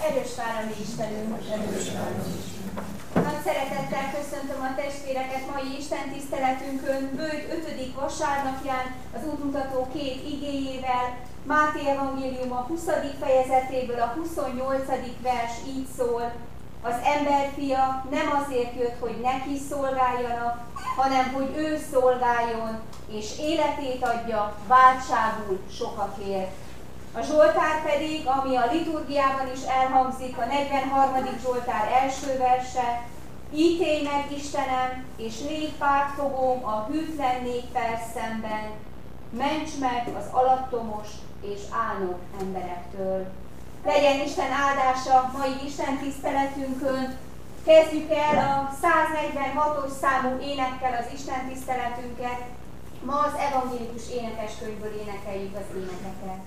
Erős vár a mi Istenünk, erős vár. Nagy szeretettel köszöntöm a testvéreket mai Isten tiszteletünkön, bőjt 5. vasárnapján az útmutató 2 igéjével. Máté evangélium a 20. fejezetéből a 28. vers így szól: az emberfia nem azért jött, hogy neki szolgáljanak, hanem hogy ő szolgáljon, és életét adja váltságul sokakért. A Zsoltár pedig, ami a liturgiában is elhangzik, a 43. Zsoltár első verse: ítélj meg, Istenem, és légy pártfogóm a hűtlen néppel szemben, ments meg az alattomos és álnok emberektől. Legyen Isten áldása mai Isten tiszteletünkön. Kezdjük el a 146-os számú énekkel az Isten tiszteletünket. Ma az evangélikus énekeskönyvből énekeljük az énekeket.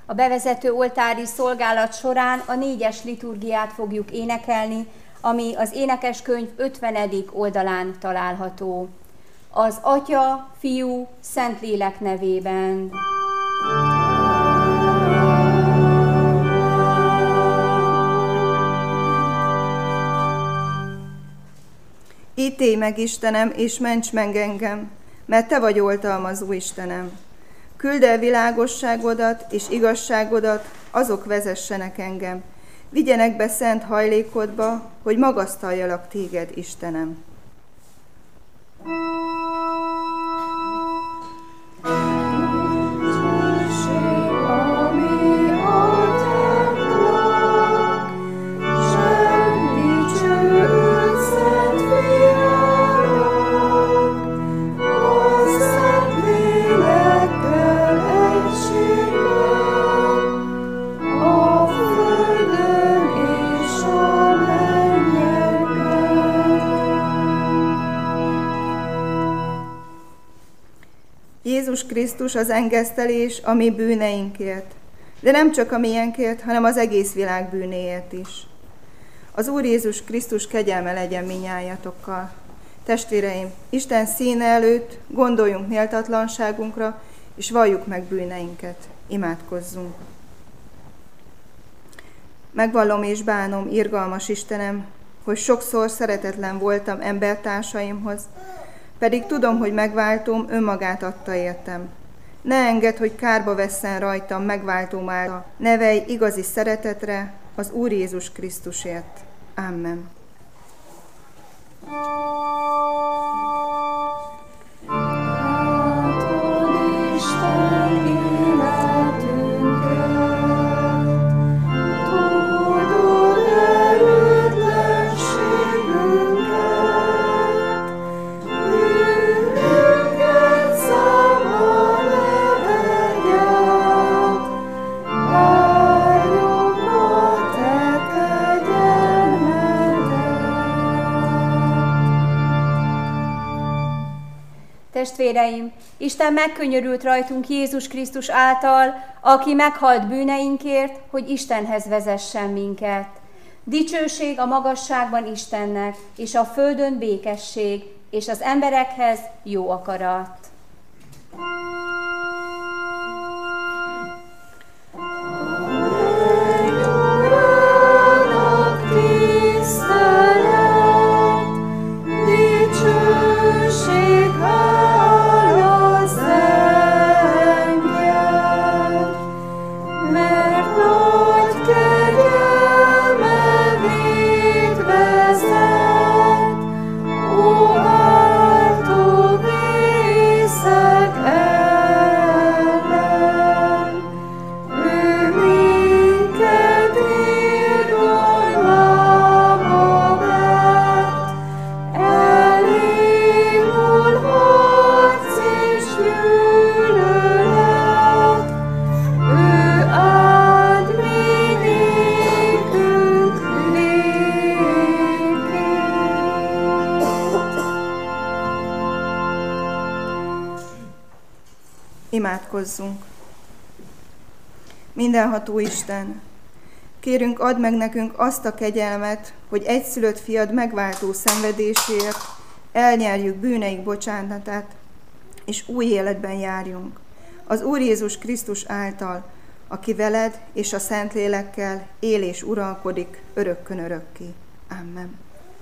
A bevezető oltári szolgálat során a 4-es liturgiát fogjuk énekelni, ami az énekeskönyv 50. oldalán található. Az Atya, Fiú, Szentlélek nevében. Ítélj meg, Istenem, és ments meg engem, mert Te vagy oltalmazó Istenem. Küld el világosságodat és igazságodat, azok vezessenek engem. Vigyenek be szent hajlékodba, hogy magasztaljalak Téged, Istenem. Jézus Krisztus az engesztelés a mi bűneinkért, de nem csak a miénkért, hanem az egész világ bűnéért is. Az Úr Jézus Krisztus kegyelme legyen minnyájatokkal. Testvéreim, Isten színe előtt gondoljunk méltatlanságunkra, és valljuk meg bűneinket. Imádkozzunk. Megvallom és bánom, irgalmas Istenem, hogy sokszor szeretetlen voltam embertársaimhoz, pedig tudom, hogy megváltóm önmagát adta értem. Ne engedd, hogy kárba vesszen rajtam megváltóm által. Nevelj igazi szeretetre az Úr Jézus Krisztusért. Amen. Testvéreim, Isten megkönyörült rajtunk Jézus Krisztus által, aki meghalt bűneinkért, hogy Istenhez vezessen minket. Dicsőség a magasságban Istennek, és a földön békesség, és az emberekhez jó akarat. Imádkozzunk. Mindenható Isten, kérünk, add meg nekünk azt a kegyelmet, hogy egyszülött fiad megváltó szenvedéséért elnyerjük bűneik bocsánatát, és új életben járjunk. Az Úr Jézus Krisztus által, aki veled és a Szentlélekkel él és uralkodik örökkön örökké. Amen.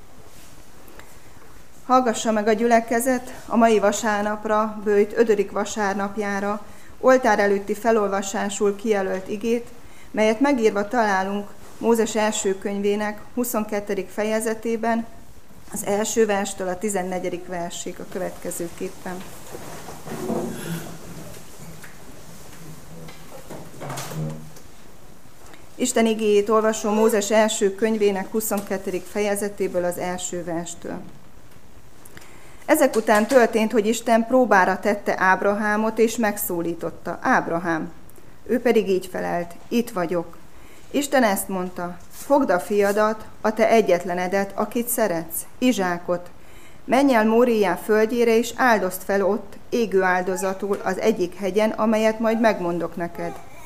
Hallgassa meg a gyülekezet a mai vasárnapra, bőjt 5. vasárnapjára, oltár előtti felolvasásul kijelölt igét, melyet megírva találunk Mózes első könyvének 22. fejezetében, az első verstől a 14. versig a következőképpen. Isten igéjét olvasom Mózes első könyvének 22. fejezetéből az első verstől. Ezek után történt, hogy Isten próbára tette Ábrahámot, és megszólította: Ábrahám! Ő pedig így felelt: Itt vagyok. Isten ezt mondta: Fogd a fiadat, a te egyetlenedet, akit szeretsz, Izsákot. Menj el Móriá földjére, és áldozd fel ott, égő áldozatul az egyik hegyen, amelyet majd megmondok neked.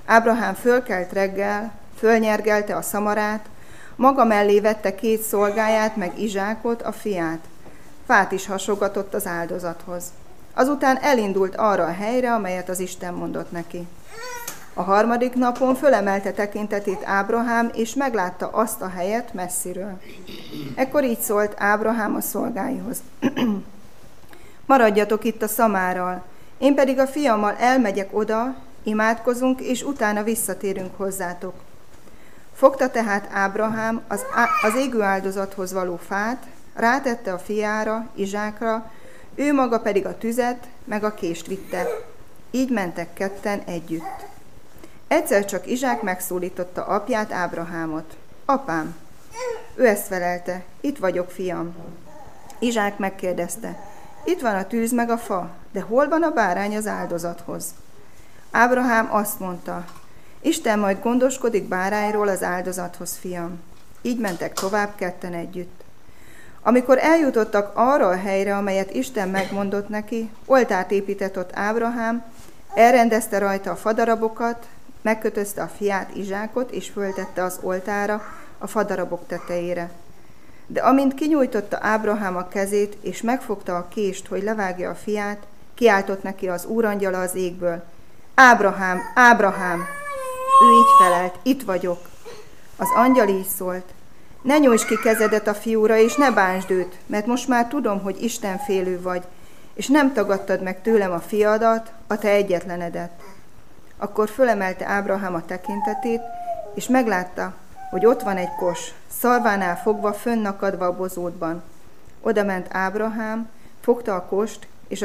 Ábrahám fölkelt reggel, fölnyergelte a szamarát, maga mellé vette 2 szolgáját, meg Izsákot, a fiát. Fát is hasogatott az áldozathoz. Azután elindult arra a helyre, amelyet az Isten mondott neki. A 3. napon fölemelte tekintetét Ábrahám, és meglátta azt a helyet messziről. Ekkor így szólt Ábrahám a szolgáihoz. Maradjatok itt a szamárral, én pedig a fiammal elmegyek oda, imádkozunk, és utána visszatérünk hozzátok. Fogta tehát Ábrahám az égő áldozathoz való fát, rátette a fiára, Izsákra, ő maga pedig a tüzet, meg a kést vitte. Így mentek ketten együtt. Egyszer csak Izsák megszólította apját, Ábrahámot. Apám! Ő ezt felelte, itt vagyok, fiam. Izsák megkérdezte, itt van a tűz meg a fa, de hol van a bárány az áldozathoz? Ábrahám azt mondta, Isten majd gondoskodik bárányról az áldozathoz, fiam. Így mentek tovább ketten együtt. Amikor eljutottak arra a helyre, amelyet Isten megmondott neki, oltárt épített ott Ábrahám, elrendezte rajta a fadarabokat, megkötözte a fiát, Izsákot, és föltette az oltára a fadarabok tetejére. De amint kinyújtotta Ábrahám a kezét, és megfogta a kést, hogy levágja a fiát, kiáltott neki az úrangyala az égből. Ábrahám, Ábrahám! Ő így felelt, itt vagyok. Az angyal így szólt, ne nyújtsd ki kezedet a fiúra, és ne bántsd őt, mert most már tudom, hogy istenfélő vagy, és nem tagadtad meg tőlem a fiadat, a te egyetlenedet. Akkor fölemelte Ábrahám a tekintetét, és meglátta, hogy ott van egy kos, szarvánál fogva, fönnakadva a bozótban. Oda ment Ábrahám, fogta a kost, és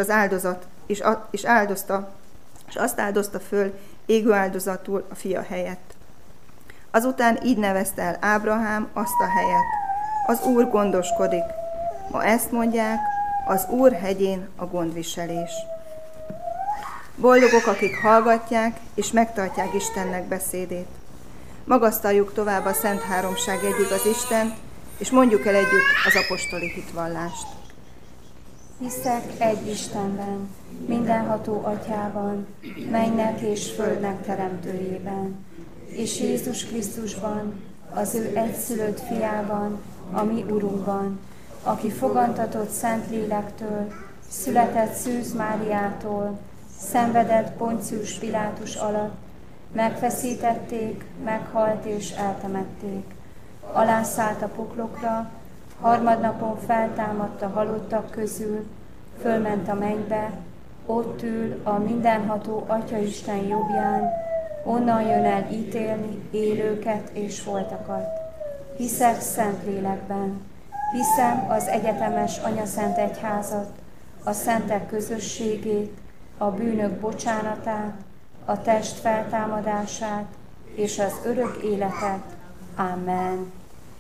azt áldozta föl égő áldozatul a fia helyett. Azután így nevezte el Ábrahám azt a helyet. Az Úr gondoskodik. Ma ezt mondják, az Úr hegyén a gondviselés. Boldogok, akik hallgatják és megtartják Istennek beszédét. Magasztaljuk tovább a Szent Háromság együtt az Istent, és mondjuk el együtt az apostoli hitvallást. Hiszek egy Istenben, mindenható Atyában, mennynek és földnek teremtőjében, és Jézus Krisztusban, az ő egyszülött fiában, a mi Urunkban, aki fogantatott Szentlélektől, született Szűz Máriától, szenvedett Poncius Pilátus alatt, megfeszítették, meghalt és eltemették. Alászállt a poklokra, harmadnapon feltámadt a halottak közül, fölment a mennybe, ott ül a mindenható Atyaisten jobbján, onnan jön el ítélni élőket és holtakat. Hiszek Szentlélekben, hiszem az egyetemes Anyaszent Egyházat, a szentek közösségét, a bűnök bocsánatát, a test feltámadását és az örök életet. Amen.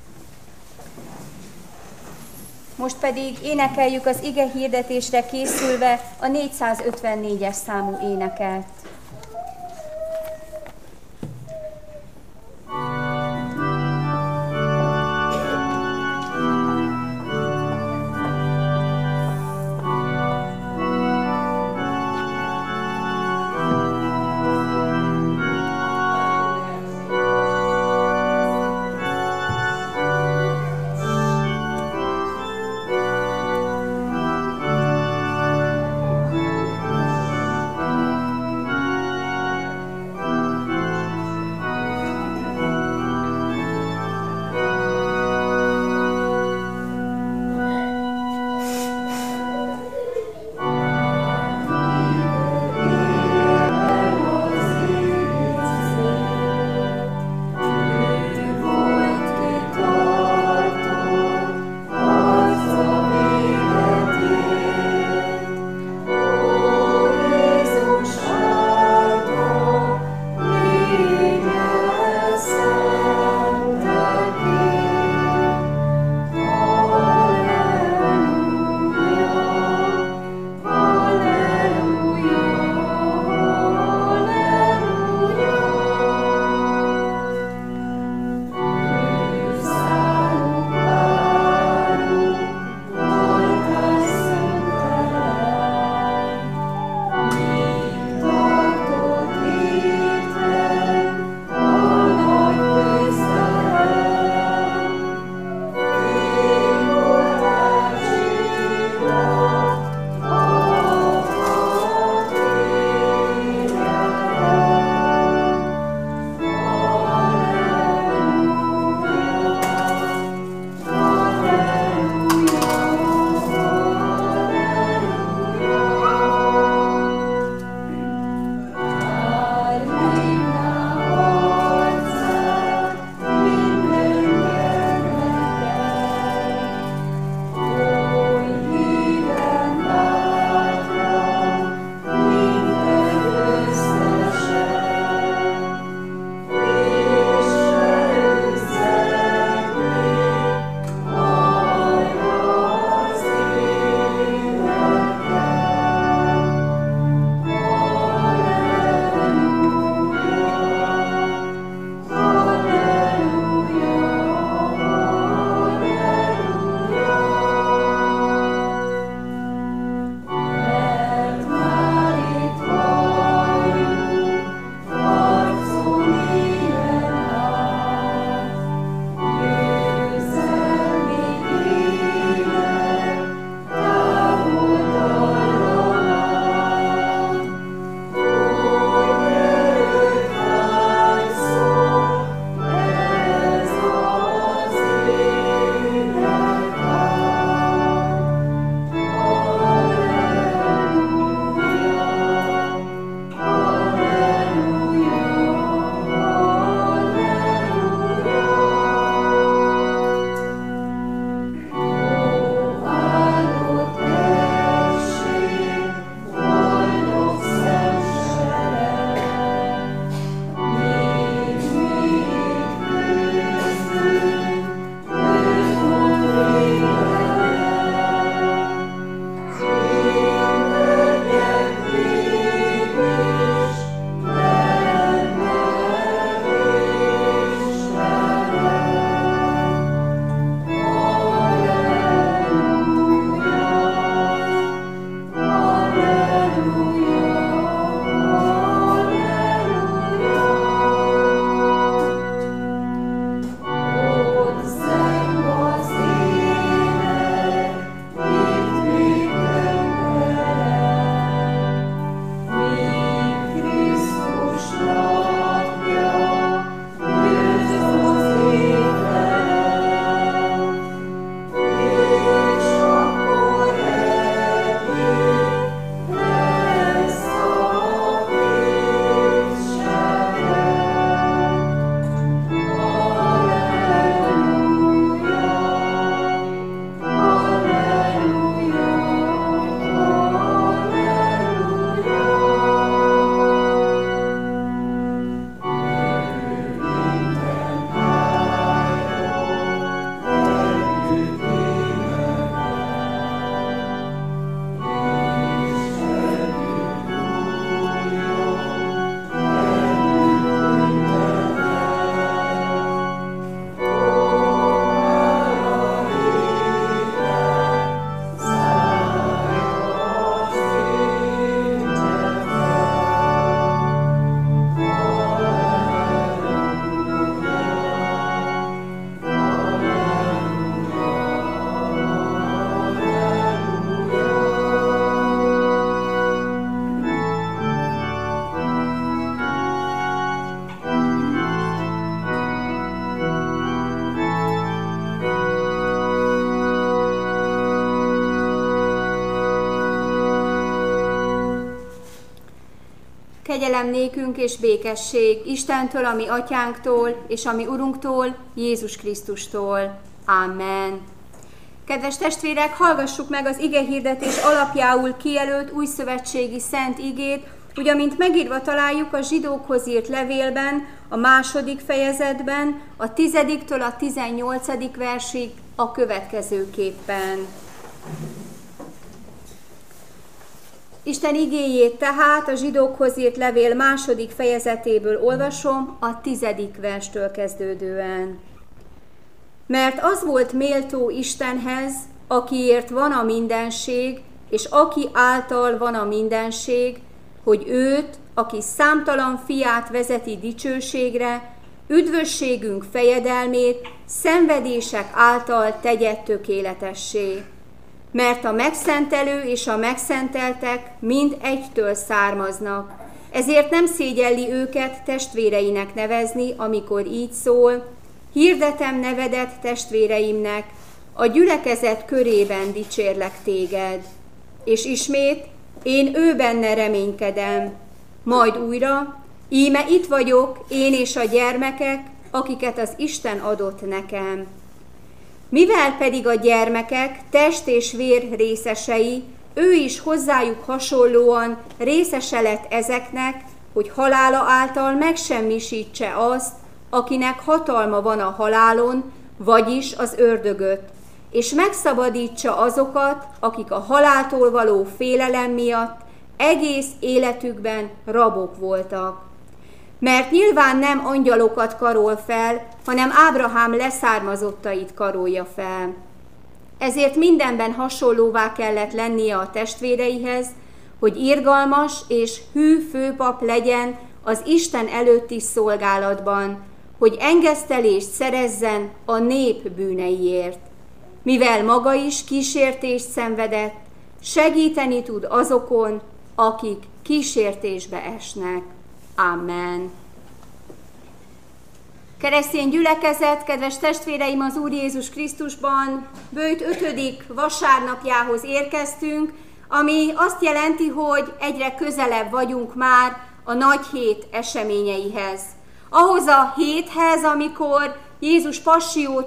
Most pedig énekeljük az ige hirdetésre készülve a 454-es számú éneket. Kegyelem nékünk és békesség Istentől, a mi atyánktól, és a mi Urunktól, Jézus Krisztustól. Amen. Kedves testvérek, hallgassuk meg az igehirdetés alapjául kijelölt újszövetségi szent igét, úgy, amint megírva találjuk a zsidókhoz írt levélben, a 2. fejezetben, a 10-től a 18. versig a következőképpen. Isten igéjét tehát a zsidókhoz írt levél 2. fejezetéből olvasom, a 10. verstől kezdődően. Mert az volt méltó Istenhez, akiért van a mindenség, és aki által van a mindenség, hogy őt, aki számtalan fiát vezeti dicsőségre, üdvösségünk fejedelmét szenvedések által tegye tökéletessé. Mert a megszentelő és a megszenteltek mind egytől származnak, ezért nem szégyelli őket testvéreinek nevezni, amikor így szól: hirdetem nevedet testvéreimnek, a gyülekezet körében dicsérlek téged. És ismét, én ő benne reménykedem. Majd újra, íme itt vagyok, én és a gyermekek, akiket az Isten adott nekem. Mivel pedig a gyermekek test és vér részesei, ő is hozzájuk hasonlóan részese lett ezeknek, hogy halála által megsemmisítse azt, akinek hatalma van a halálon, vagyis az ördögöt, és megszabadítsa azokat, akik a haláltól való félelem miatt egész életükben rabok voltak. Mert nyilván nem angyalokat karol fel, hanem Ábrahám leszármazottait karolja fel. Ezért mindenben hasonlóvá kellett lennie a testvéreihez, hogy irgalmas és hű főpap legyen az Isten előtti szolgálatban, hogy engesztelést szerezzen a nép bűneiért. Mivel maga is kísértést szenvedett, segíteni tud azokon, akik kísértésbe esnek. Amen. Keresztény gyülekezet, kedves testvéreim az Úr Jézus Krisztusban, böjt 5. vasárnapjához érkeztünk, ami azt jelenti, hogy egyre közelebb vagyunk már a nagy hét eseményeihez. Ahhoz a héthez, amikor Jézus passzió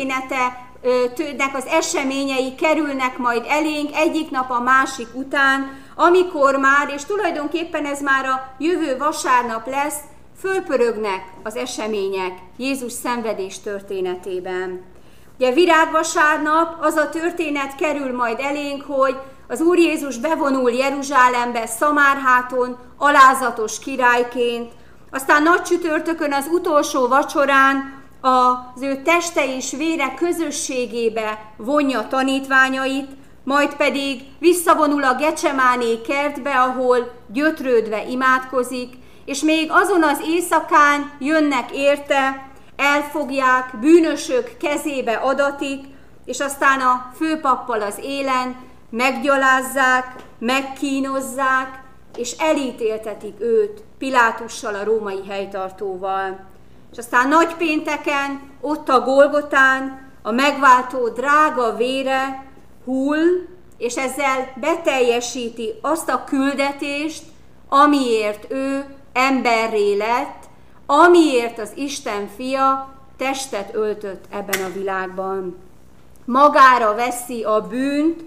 történetének az eseményei kerülnek majd elénk egyik nap a másik után, amikor már, és tulajdonképpen ez már a jövő vasárnap lesz, fölpörögnek az események Jézus szenvedés történetében. Ugye virágvasárnap az a történet kerül majd elénk, hogy az Úr Jézus bevonul Jeruzsálembe Szamárháton alázatos királyként, aztán nagy csütörtökön az utolsó vacsorán az ő teste és vére közösségébe vonja tanítványait, majd pedig visszavonul a Gecsemáné kertbe, ahol gyötrődve imádkozik, és még azon az éjszakán jönnek érte, elfogják, bűnösök kezébe adatik, és aztán a főpappal az élen meggyalázzák, megkínozzák, és elítéltetik őt Pilátussal, a római helytartóval. És aztán nagypénteken, ott a Golgotán a megváltó drága vére hull, és ezzel beteljesíti azt a küldetést, amiért ő emberré lett, amiért az Isten fia testet öltött ebben a világban. Magára veszi a bűnt,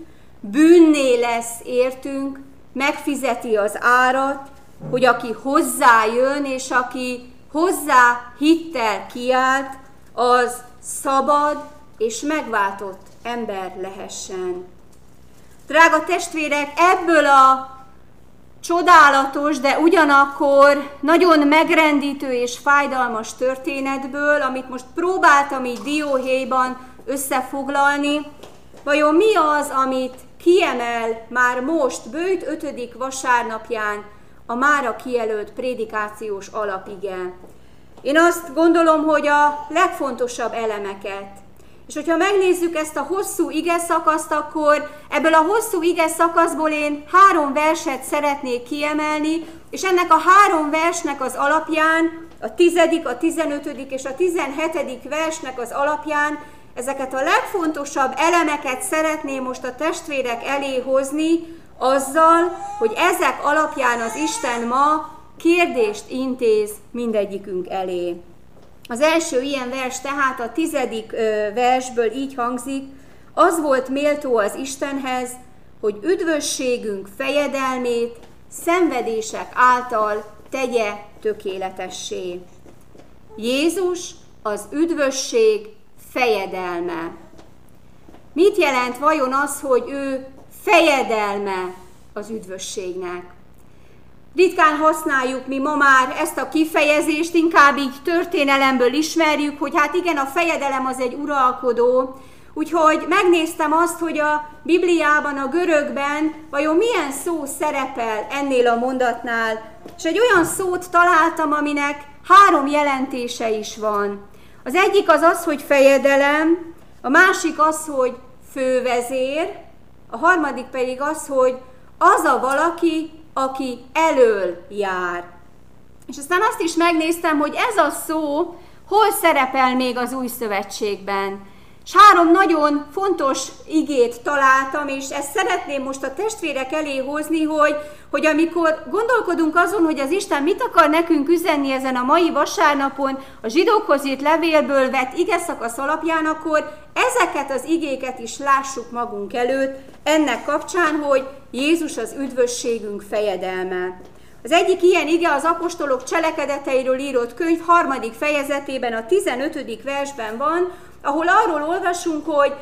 bűnné lesz értünk, megfizeti az árat, hogy aki hozzájön, és aki hozzá hittel kiált, az szabad és megváltott ember lehessen. Drága testvérek, ebből a csodálatos, de ugyanakkor nagyon megrendítő és fájdalmas történetből, amit most próbáltam így dióhéjban összefoglalni, vajon mi az, amit kiemel már most, böjt 5. vasárnapján a mára kijelölt prédikációs alapige? Én azt gondolom, hogy a legfontosabb elemeket. És hogyha megnézzük ezt a hosszú igeszakaszt, akkor ebből a hosszú igeszakaszból én 3 verset szeretnék kiemelni, és ennek a 3 versnek az alapján, a 10., a 15. és a 17. versnek az alapján ezeket a legfontosabb elemeket szeretném most a testvérek elé hozni, azzal, hogy ezek alapján az Isten ma kérdést intéz mindegyikünk elé. Az első ilyen vers tehát a 10. versből így hangzik: az volt méltó az Istenhez, hogy üdvösségünk fejedelmét szenvedések által tegye tökéletessé. Jézus az üdvösség fejedelme. Mit jelent vajon az, hogy ő fejedelme az üdvösségnek? Ritkán használjuk mi ma már ezt a kifejezést, inkább így történelemből ismerjük, hogy hát igen, a fejedelem az egy uralkodó. Úgyhogy megnéztem azt, hogy a Bibliában, a görögben vajon milyen szó szerepel ennél a mondatnál, és egy olyan szót találtam, aminek 3 jelentése is van. Az egyik az az, hogy fejedelem, a másik az, hogy fővezér, a harmadik pedig az, hogy az a valaki, aki elől jár. És aztán azt is megnéztem, hogy ez a szó hol szerepel még az Új Szövetségben. És 3 nagyon fontos igét találtam, és ezt szeretném most a testvérek elé hozni, hogy amikor gondolkodunk azon, hogy az Isten mit akar nekünk üzenni ezen a mai vasárnapon, a zsidókhoz írt levélből vett igeszakasz alapján, akkor ezeket az igéket is lássuk magunk előtt, ennek kapcsán, hogy Jézus az üdvösségünk fejedelme. Az egyik ilyen ige az apostolok cselekedeteiről írott könyv 3. fejezetében, a 15. versben van, ahol arról olvasunk, hogy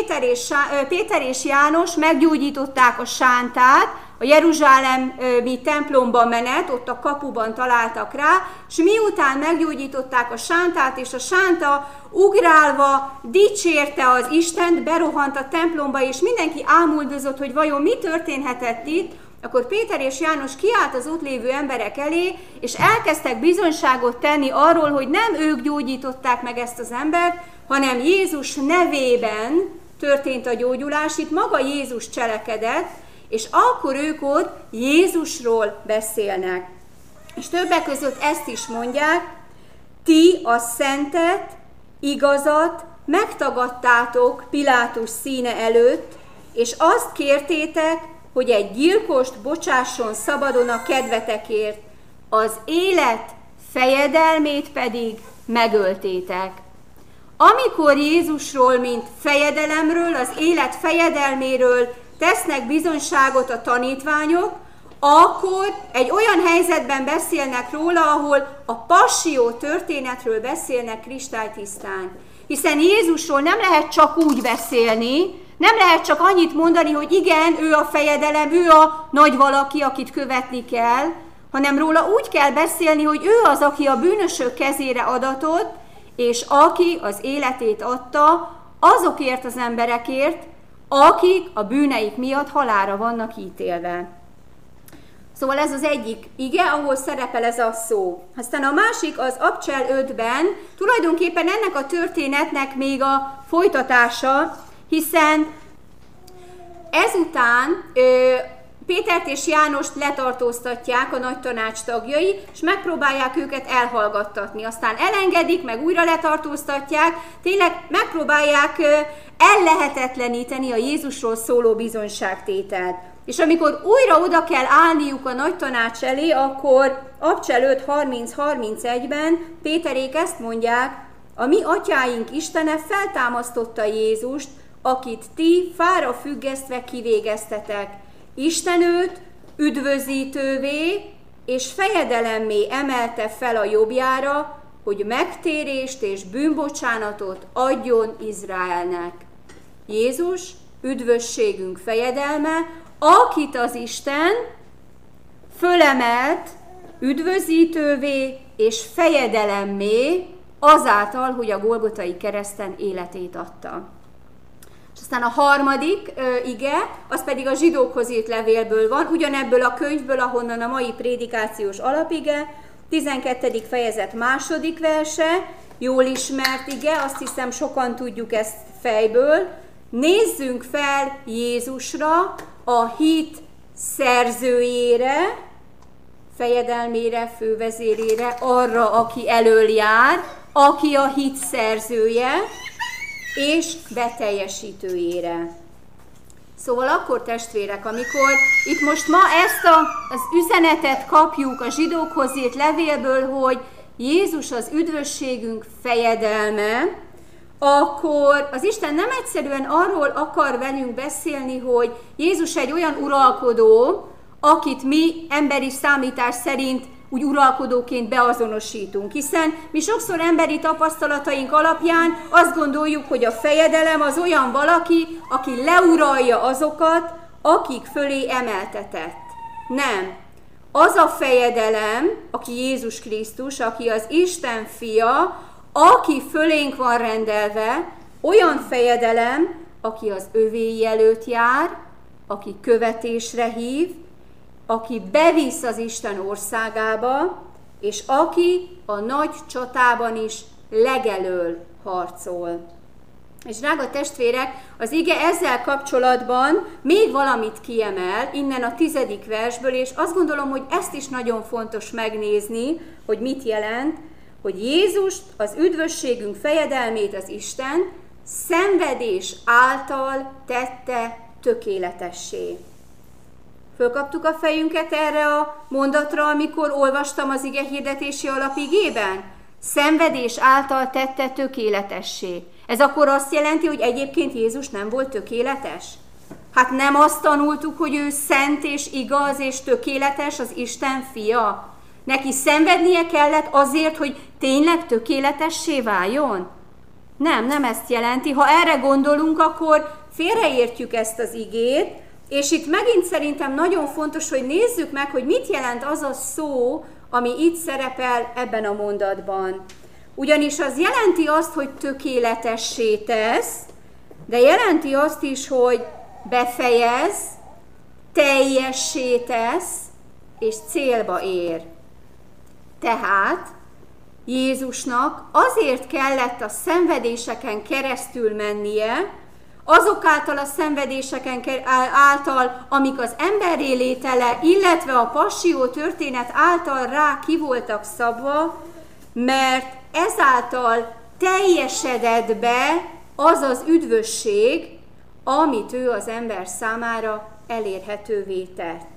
Péter és János meggyógyították a sántát, a jeruzsálemi templomba menet, ott a kapuban találtak rá, és miután meggyógyították a sántát, és a sánta ugrálva dicsérte az Istent, berohant a templomba, és mindenki ámuldozott, hogy vajon mi történhetett itt, akkor Péter és János kiállt az ott lévő emberek elé, és elkezdtek bizonyságot tenni arról, hogy nem ők gyógyították meg ezt az embert, hanem Jézus nevében történt a gyógyulás, itt maga Jézus cselekedett, és akkor ők ott Jézusról beszélnek. És többek között ezt is mondják: ti a szentet, igazat megtagadtátok Pilátus színe előtt, és azt kértétek, hogy egy gyilkost bocsásson szabadon a kedvetekért, az élet fejedelmét pedig megöltétek. Amikor Jézusról, mint fejedelemről, az élet fejedelméről tesznek bizonyságot a tanítványok, akkor egy olyan helyzetben beszélnek róla, ahol a passzió történetről beszélnek kristálytisztán. Hiszen Jézusról nem lehet csak úgy beszélni, nem lehet csak annyit mondani, hogy igen, ő a fejedelem, ő a nagy valaki, akit követni kell, hanem róla úgy kell beszélni, hogy ő az, aki a bűnösök kezére adatott, és aki az életét adta azokért az emberekért, akik a bűneik miatt halálra vannak ítélve. Szóval ez az egyik ige, ahol szerepel ez a szó. Aztán a másik az Abcsel 5-ben, tulajdonképpen ennek a történetnek még a folytatása, hiszen ezután Pétert és Jánost letartóztatják a nagy tanács tagjai, és megpróbálják őket elhallgattatni. Aztán elengedik, meg újra letartóztatják, tényleg megpróbálják ellehetetleníteni a Jézusról szóló bizonyságtételt. És amikor újra oda kell állniuk a nagy tanács elé, akkor Abcsel 5.30-31-ben Péterék ezt mondják: a mi atyáink Istene feltámasztotta Jézust, akit ti fára függesztve kivégeztetek. Isten őt üdvözítővé és fejedelemmé emelte fel a jobbjára, hogy megtérést és bűnbocsánatot adjon Izraelnek. Jézus üdvösségünk fejedelme, akit az Isten fölemelt üdvözítővé és fejedelemmé azáltal, hogy a Golgotai kereszten életét adta. És aztán a harmadik ige, az pedig a zsidókhoz írt levélből van, ugyanebből a könyvből, ahonnan a mai prédikációs alapige, 12. fejezet 2. verse, jól ismert ige, azt hiszem sokan tudjuk ezt fejből. Nézzünk fel Jézusra, a hit szerzőjére, fejedelmére, fővezérére, arra, aki elől jár, aki a hit szerzője, és beteljesítőjére. Szóval akkor, testvérek, amikor itt most ma ezt az üzenetet kapjuk a zsidókhoz írt levélből, hogy Jézus az üdvösségünk fejedelme, akkor az Isten nem egyszerűen arról akar velünk beszélni, hogy Jézus egy olyan uralkodó, akit mi emberi számítás szerint úgy uralkodóként beazonosítunk. Hiszen mi sokszor emberi tapasztalataink alapján azt gondoljuk, hogy a fejedelem az olyan valaki, aki leuralja azokat, akik fölé emeltetett. Nem. Az a fejedelem, aki Jézus Krisztus, aki az Isten fia, aki fölénk van rendelve, olyan fejedelem, aki az övéi előtt jár, aki követésre hív, aki bevisz az Isten országába, és aki a nagy csatában is legelől harcol. És drága testvérek, az ige ezzel kapcsolatban még valamit kiemel, innen a 10. versből, és azt gondolom, hogy ezt is nagyon fontos megnézni, hogy mit jelent, hogy Jézust, az üdvösségünk fejedelmét az Isten szenvedés által tette tökéletessé. Fölkaptuk a fejünket erre a mondatra, amikor olvastam az ige hirdetési alapigében? Szenvedés által tette tökéletessé. Ez akkor azt jelenti, hogy egyébként Jézus nem volt tökéletes? Hát nem azt tanultuk, hogy ő szent és igaz és tökéletes, az Isten fia? Neki szenvednie kellett azért, hogy tényleg tökéletessé váljon? Nem ezt jelenti. Ha erre gondolunk, akkor félreértjük ezt az igét, és itt megint szerintem nagyon fontos, hogy nézzük meg, hogy mit jelent az a szó, ami itt szerepel ebben a mondatban. Ugyanis az jelenti azt, hogy tökéletessé tesz, de jelenti azt is, hogy befejez, teljessé tesz, és célba ér. Tehát Jézusnak azért kellett a szenvedéseken keresztül mennie, azok által a szenvedéseken által, amik az emberré létele, illetve a passzió történet által rá ki voltak szabva, mert ezáltal teljesedett be az az üdvösség, amit ő az ember számára elérhetővé tett.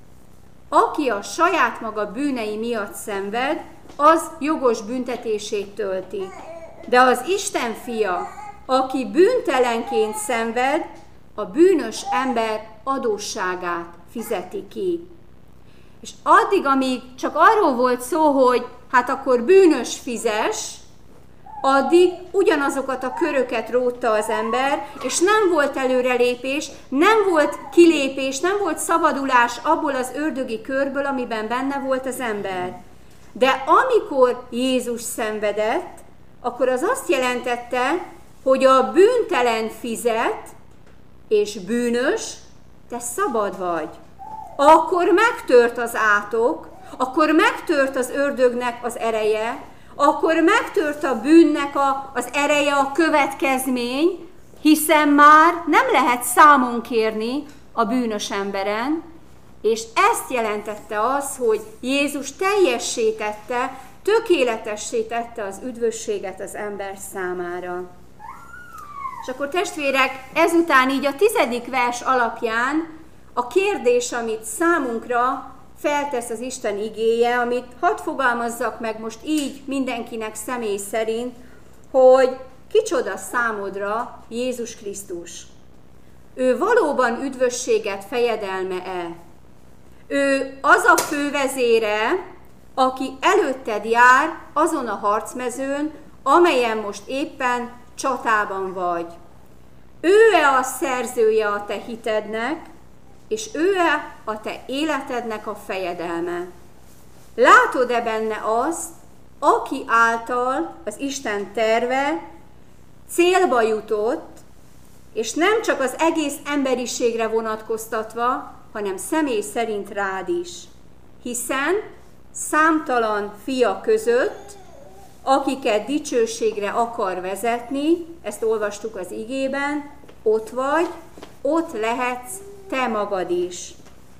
Aki a saját maga bűnei miatt szenved, az jogos büntetését tölti. De az Isten fia, aki bűntelenként szenved, a bűnös ember adósságát fizeti ki. És addig, amíg csak arról volt szó, hogy hát akkor bűnös fizes, addig ugyanazokat a köröket rótta az ember, és nem volt előrelépés, nem volt kilépés, nem volt szabadulás abból az ördögi körből, amiben benne volt az ember. De amikor Jézus szenvedett, akkor az azt jelentette, hogy a bűntelen fizet, és bűnös, te szabad vagy. Akkor megtört az átok, akkor megtört az ördögnek az ereje, akkor megtört a bűnnek az ereje, a következmény, hiszen már nem lehet számon kérni a bűnös emberen, és ezt jelentette az, hogy Jézus teljessé tette, tökéletessé tette az üdvösséget az ember számára. És akkor testvérek, ezután így a 10. vers alapján a kérdés, amit számunkra feltesz az Isten igéje, amit hadd fogalmazzak meg most így mindenkinek személy szerint, hogy kicsoda számodra Jézus Krisztus. Ő valóban üdvösséget fejedelme-e? Ő az a fővezére, aki előtted jár azon a harcmezőn, amelyen most éppen csatában vagy. Ő-e a szerzője a te hitednek, és ő-e a te életednek a fejedelme? Látod-e benne azt, aki által az Isten terve célba jutott, és nem csak az egész emberiségre vonatkoztatva, hanem személy szerint rád is. Hiszen számtalan fia között, akiket dicsőségre akar vezetni, ezt olvastuk az igében, ott vagy, ott lehetsz te magad is.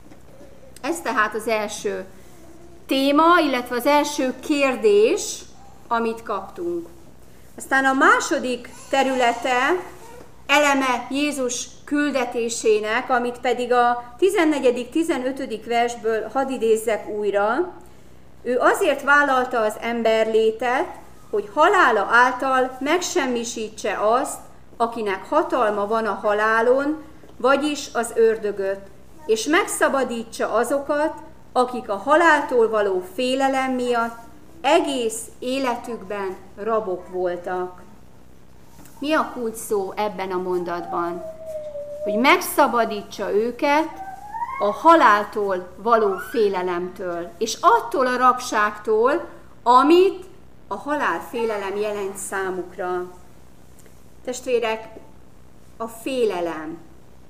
Ez tehát az első téma, illetve az első kérdés, amit kaptunk. Aztán a második területe eleme Jézus küldetésének, amit pedig a 14.-15. versből hadd idézzek újra. Ő azért vállalta az emberlétet, hogy halála által megsemmisítse azt, akinek hatalma van a halálon, vagyis az ördögöt, és megszabadítsa azokat, akik a haláltól való félelem miatt egész életükben rabok voltak. Mi a kulcs szó ebben a mondatban? Hogy megszabadítsa őket a haláltól való félelemtől, és attól a rabságtól, amit a halálfélelem jelent számukra. Testvérek, a félelem,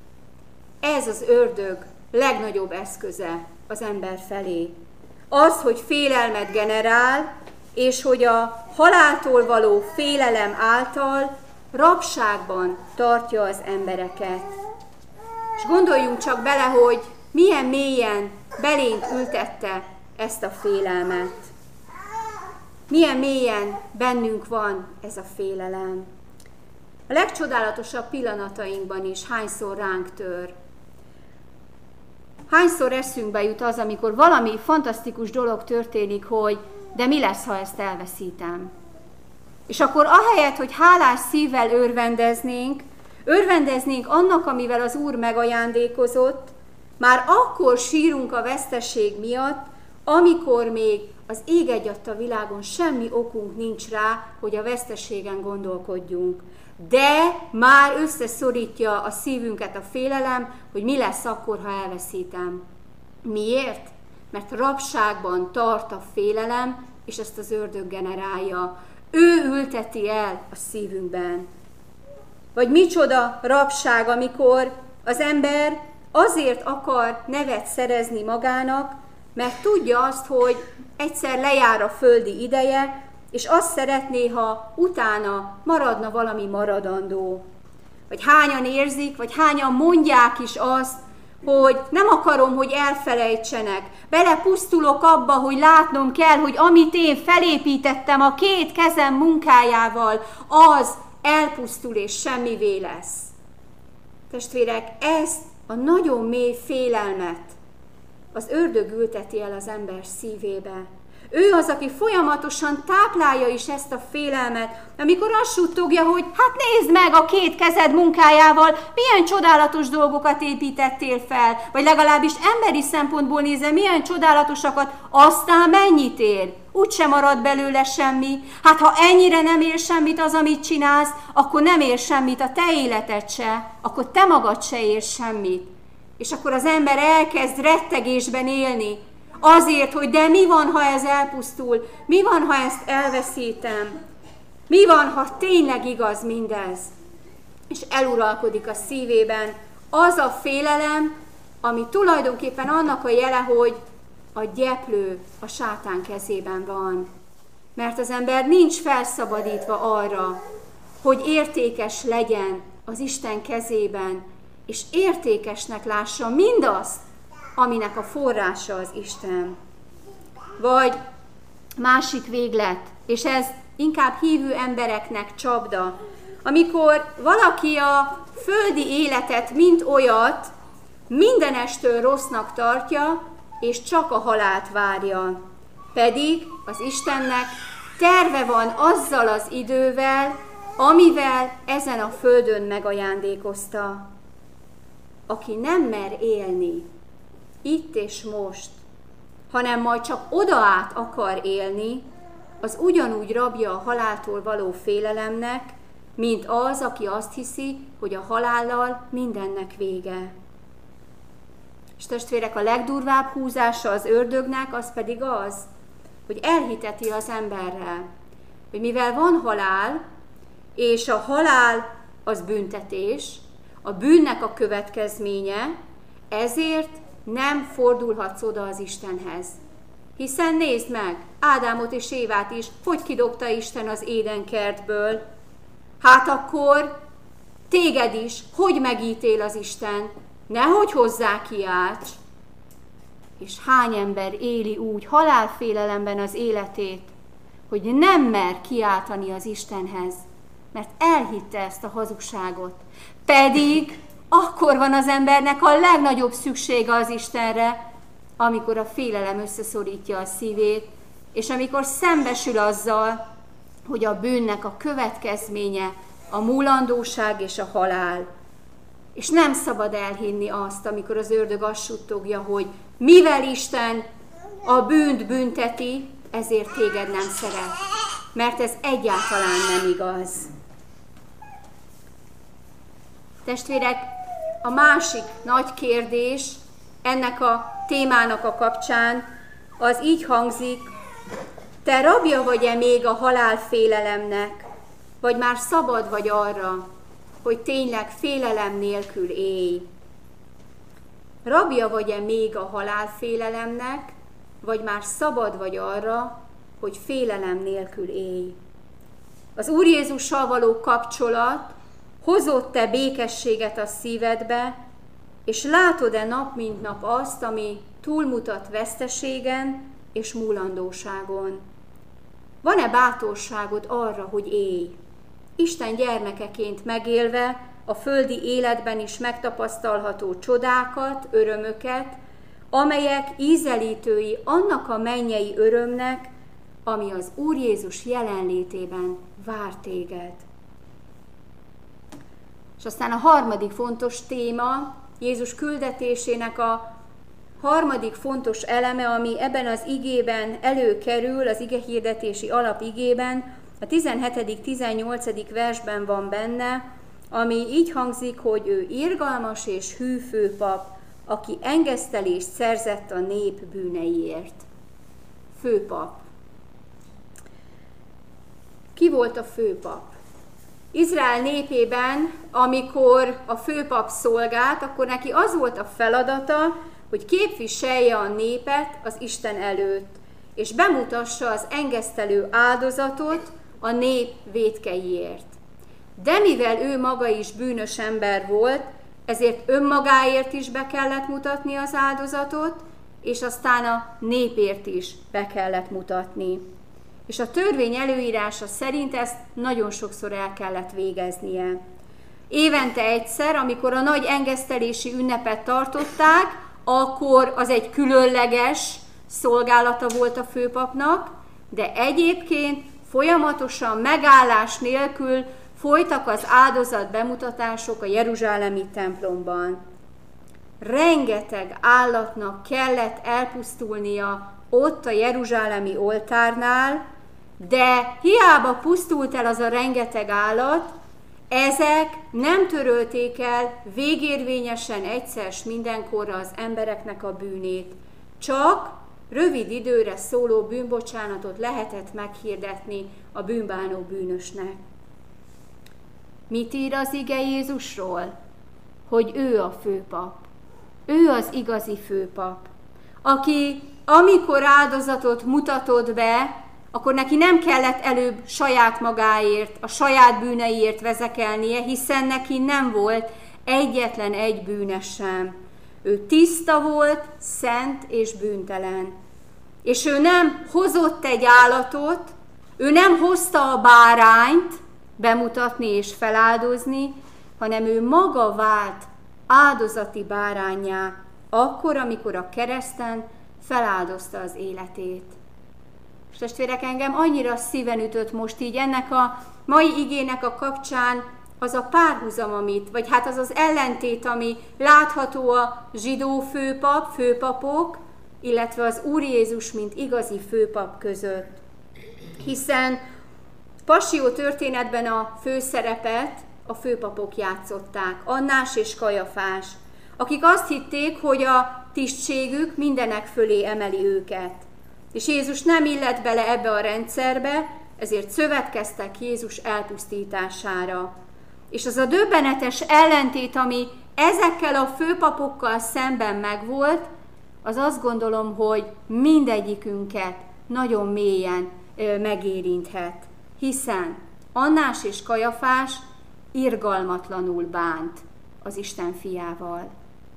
ez az ördög legnagyobb eszköze az ember felé. Az, hogy félelmet generál, és hogy a haláltól való félelem által rabságban tartja az embereket. És gondoljunk csak bele, hogy milyen mélyen belénk ültette ezt a félelmet. Milyen mélyen bennünk van ez a félelem. A legcsodálatosabb pillanatainkban is hányszor ránk tör. Hányszor eszünkbe jut az, amikor valami fantasztikus dolog történik, hogy de mi lesz, ha ezt elveszítem? És akkor ahelyett, hogy hálás szívvel örvendeznénk annak, amivel az Úr megajándékozott, már akkor sírunk a veszteség miatt, amikor még az ég egyatt a világon semmi okunk nincs rá, hogy a veszteségen gondolkodjunk. De már összeszorítja a szívünket a félelem, hogy mi lesz akkor, ha elveszítem. Miért? Mert rabságban tart a félelem, és ezt az ördög generálja. Ő ülteti el a szívünkben. Vagy micsoda rabság, amikor az ember azért akar nevet szerezni magának, mert tudja azt, hogy egyszer lejár a földi ideje, és azt szeretné, ha utána maradna valami maradandó. Vagy hányan érzik, vagy hányan mondják is azt, hogy nem akarom, hogy elfelejtsenek. Belepusztulok abba, hogy látnom kell, hogy amit én felépítettem a két kezem munkájával, az elpusztul és semmivé lesz. Testvérek, ezt a nagyon mély félelmet az ördög ülteti el az ember szívébe. Ő az, aki folyamatosan táplálja is ezt a félelmet, amikor azt suttogja, hogy hát nézd meg a két kezed munkájával, milyen csodálatos dolgokat építettél fel, vagy legalábbis emberi szempontból nézve, milyen csodálatosakat, aztán mennyit ér? Úgysem marad belőle semmi. Hát ha ennyire nem ér semmit az, amit csinálsz, akkor nem ér semmit a te életed se, akkor te magad se ér semmit. És akkor az ember elkezd rettegésben élni, azért, hogy de mi van, ha ez elpusztul? Mi van, ha ezt elveszítem? Mi van, ha tényleg igaz mindez? És eluralkodik a szívében az a félelem, ami tulajdonképpen annak a jele, hogy a gyeplő a sátán kezében van. Mert az ember nincs felszabadítva arra, hogy értékes legyen az Isten kezében, és értékesnek lássa mindazt, aminek a forrása az Isten. Vagy másik véglet, és ez inkább hívő embereknek csapda, amikor valaki a földi életet mint olyat mindenestől rossznak tartja, és csak a halált várja. Pedig az Istennek terve van azzal az idővel, amivel ezen a földön megajándékozta. Aki nem mer élni itt és most, hanem majd csak oda át akar élni, az ugyanúgy rabja a haláltól való félelemnek, mint az, aki azt hiszi, hogy a halállal mindennek vége. És testvérek, a legdurvább húzása az ördögnek az pedig az, hogy elhiteti az emberrel, hogy mivel van halál, és a halál az büntetés, a bűnnek a következménye, ezért nem fordulhatsz oda az Istenhez. Hiszen nézd meg, Ádámot és Évát is, hogy kidobta Isten az Édenkertből. Hát akkor téged is, hogy megítél az Isten, nehogy hozzá kiálts. És hány ember éli úgy halálfélelemben az életét, hogy nem mer kiáltani az Istenhez, mert elhitte ezt a hazugságot. Pedig akkor van az embernek a legnagyobb szüksége az Istenre, amikor a félelem összeszorítja a szívét, és amikor szembesül azzal, hogy a bűnnek a következménye a múlandóság és a halál. És nem szabad elhinni azt, amikor az ördög azt suttogja, hogy mivel Isten a bűnt bünteti, ezért téged nem szeret. Mert ez egyáltalán nem igaz. Testvérek, a másik nagy kérdés ennek a témának a kapcsán az így hangzik: te rabja vagy-e még a halálfélelemnek, vagy már szabad vagy arra, hogy tényleg félelem nélkül élj? Rabja vagy-e még a halálfélelemnek, vagy már szabad vagy arra, hogy félelem nélkül élj? Az Úr Jézussal való kapcsolat hozott-e békességet a szívedbe, és látod-e nap mint nap azt, ami túlmutat veszteségen és múlandóságon? Van-e bátorságod arra, hogy élj? Isten gyermekeként megélve a földi életben is megtapasztalható csodákat, örömöket, amelyek ízelítői annak a mennyei örömnek, ami az Úr Jézus jelenlétében vár téged. És aztán a harmadik fontos téma, Jézus küldetésének a harmadik fontos eleme, ami ebben az igében előkerül, az igehirdetési alapigében, a 17.-18. versben van benne, ami így hangzik, hogy ő irgalmas és hű főpap, aki engesztelést szerzett a nép bűneiért. Főpap. Ki volt a főpap? Izrael népében, amikor a főpap szolgált, akkor neki az volt a feladata, hogy képviselje a népet az Isten előtt, és bemutassa az engesztelő áldozatot a nép vétkeiért. De mivel ő maga is bűnös ember volt, ezért önmagáért is be kellett mutatni az áldozatot, és aztán a népért is be kellett mutatni. És a törvény előírása szerint ezt nagyon sokszor el kellett végeznie. Évente egyszer, amikor a nagy engesztelési ünnepet tartották, akkor az egy különleges szolgálata volt a főpapnak, de egyébként folyamatosan megállás nélkül folytak az áldozat bemutatások a jeruzsálemi templomban. Rengeteg állatnak kellett elpusztulnia ott a jeruzsálemi oltárnál, de hiába pusztult el az a rengeteg állat, ezek nem törölték el végérvényesen egyszer s mindenkorra az embereknek a bűnét. Csak rövid időre szóló bűnbocsánatot lehetett meghirdetni a bűnbánó bűnösnek. Mit ír az ige Jézusról? Hogy ő a főpap. Ő az igazi főpap, aki amikor áldozatot mutatott be, akkor neki nem kellett előbb saját magáért, a saját bűneiért vezekelnie, hiszen neki nem volt egyetlen egy bűne sem. Ő tiszta volt, szent és bűntelen. És ő nem hozott egy állatot, ő nem hozta a bárányt bemutatni és feláldozni, hanem ő maga vált áldozati báránnyá, akkor, amikor a kereszten feláldozta az életét. És testvérek, engem annyira szíven ütött most így ennek a mai igének a kapcsán az a párhuzam, vagy hát az az ellentét, ami látható a zsidó főpap, főpapok, illetve az Úr Jézus, mint igazi főpap között. Hiszen Passzió történetben a főszerepet a főpapok játszották, Annás és Kajafás, akik azt hitték, hogy a tisztségük mindenek fölé emeli őket. És Jézus nem illett bele ebbe a rendszerbe, ezért szövetkeztek Jézus elpusztítására. És az a döbbenetes ellentét, ami ezekkel a főpapokkal szemben megvolt, az azt gondolom, hogy mindegyikünket nagyon mélyen megérinthet. Hiszen Annás és Kajafás irgalmatlanul bánt az Isten fiával.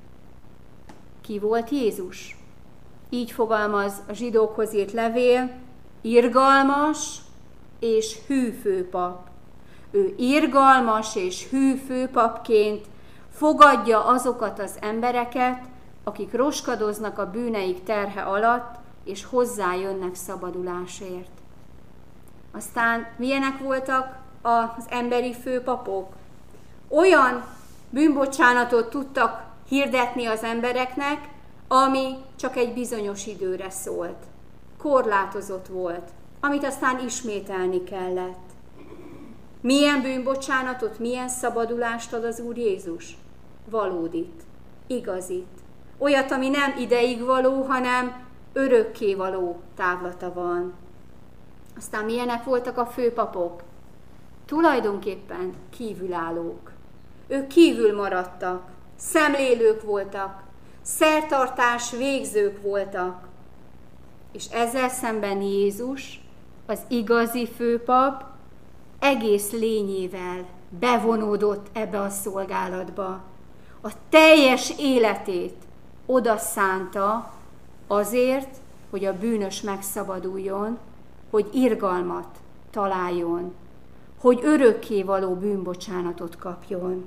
Ki volt Jézus? Így fogalmaz a zsidókhoz írt levél: irgalmas és hű főpap. ő irgalmas és hű főpapként fogadja azokat az embereket, akik roskadoznak a bűneik terhe alatt, és hozzájönnek szabadulásért. Aztán milyenek voltak az emberi főpapok? Olyan bűnbocsánatot tudtak hirdetni az embereknek, ami csak egy bizonyos időre szólt. Korlátozott volt, amit aztán ismételni kellett. Milyen bűnbocsánatot, milyen szabadulást ad az Úr Jézus? Valódit, igazit. Olyat, ami nem ideig való, hanem örökké való távlata van. Aztán milyenek voltak a főpapok? Tulajdonképpen kívülállók. Ők kívül maradtak, szemlélők voltak, szertartás végzők voltak. És ezzel szemben Jézus, az igazi főpap, egész lényével bevonódott ebbe a szolgálatba. A teljes életét oda szánta azért, hogy a bűnös megszabaduljon, hogy irgalmat találjon, hogy örökkévaló bűnbocsánatot kapjon.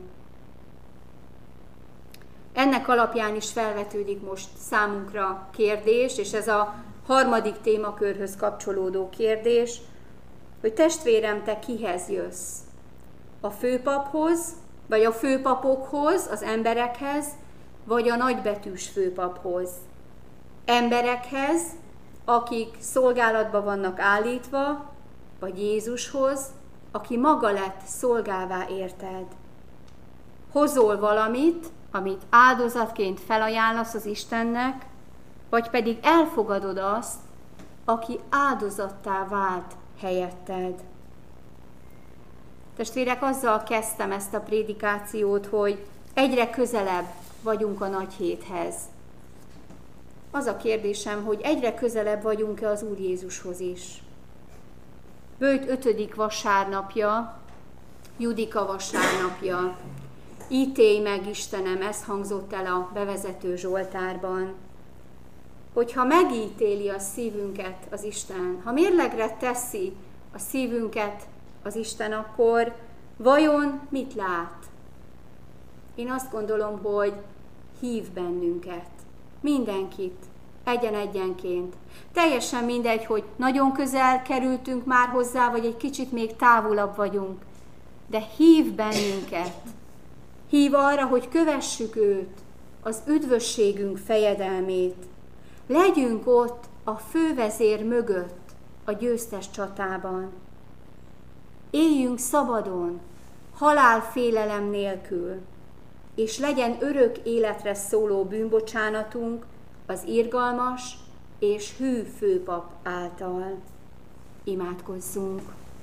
Ennek alapján is felvetődik most számunkra kérdés, és ez a harmadik témakörhöz kapcsolódó kérdés, hogy testvérem, te kihez jössz? A főpaphoz, vagy a főpapokhoz, az emberekhez, vagy a nagybetűs főpaphoz? Emberekhez, akik szolgálatba vannak állítva, vagy Jézushoz, aki maga lett szolgálvá érted? Hozol valamit, amit áldozatként felajánlasz az Istennek, vagy pedig elfogadod azt, aki áldozattá vált helyetted. Testvérek, azzal kezdtem ezt a prédikációt, hogy egyre közelebb vagyunk a nagy héthez. Az a kérdésem, hogy egyre közelebb vagyunk-e az Úr Jézushoz is. Böjt 5. vasárnapja, Judika vasárnapja. Ítélj meg, Istenem, ez hangzott el a bevezető zsoltárban. Hogyha megítéli a szívünket az Isten, ha mérlegre teszi a szívünket az Isten, akkor vajon mit lát? Én azt gondolom, hogy hív bennünket, mindenkit, egyen-egyenként. Teljesen mindegy, hogy nagyon közel kerültünk már hozzá, vagy egy kicsit még távolabb vagyunk, de hív bennünket. Hív arra, hogy kövessük őt, az üdvösségünk fejedelmét. Legyünk ott a fővezér mögött, a győztes csatában. Éljünk szabadon, halálfélelem nélkül, és legyen örök életre szóló bűnbocsánatunk az irgalmas és hű főpap által. Imádkozzunk!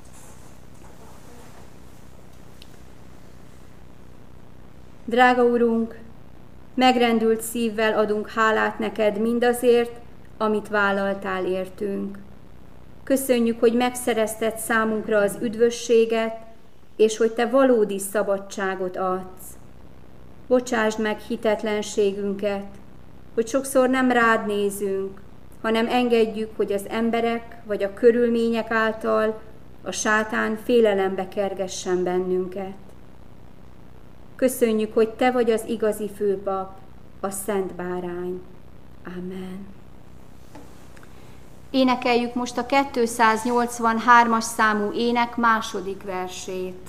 Drága Urunk, megrendült szívvel adunk hálát neked mindazért, amit vállaltál értünk. Köszönjük, hogy megszerezted számunkra az üdvösséget, és hogy te valódi szabadságot adsz. Bocsásd meg hitetlenségünket, hogy sokszor nem rád nézünk, hanem engedjük, hogy az emberek vagy a körülmények által a sátán félelembe kergessen bennünket. Köszönjük, hogy te vagy az igazi főpap, a Szent Bárány. Amen. Énekeljük most a 283-as számú ének második versét.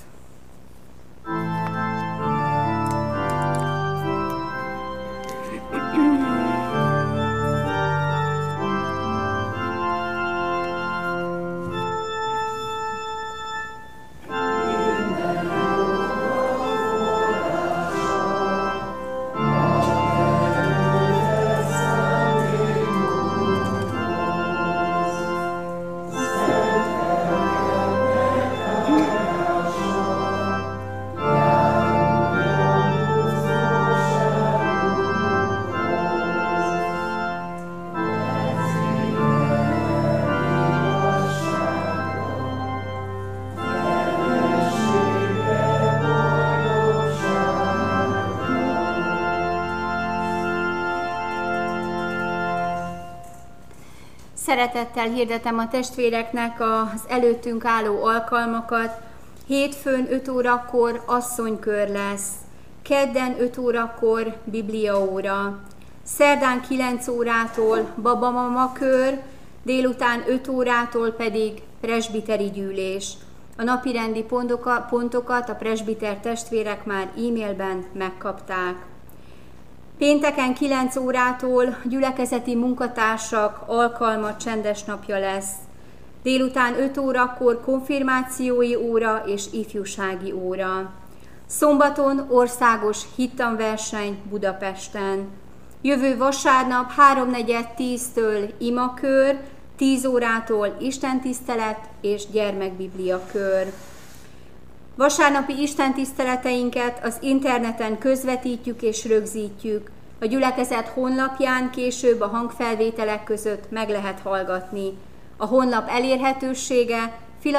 Szeretettel hirdetem a testvéreknek az előttünk álló alkalmakat. Hétfőn 5 órakor asszonykör lesz, kedden 5 órakor bibliaóra, szerdán 9 órától babamama kör, délután 5 órától pedig presbiteri gyűlés. A napirendi pontokat a presbiter testvérek már e-mailben megkapták. Pénteken 9 órától gyülekezeti munkatársak alkalma csendes napja lesz. Délután 5 órakor konfirmációi óra és ifjúsági óra. Szombaton országos hittanverseny Budapesten. Jövő vasárnap 3:4-10-től imakör, 10 órától istentisztelet és gyermekbibliakör. Vasárnapi istentiszteleteinket az interneten közvetítjük és rögzítjük. A gyülekezet honlapján később a hangfelvételek között meg lehet hallgatni. A honlap elérhetősége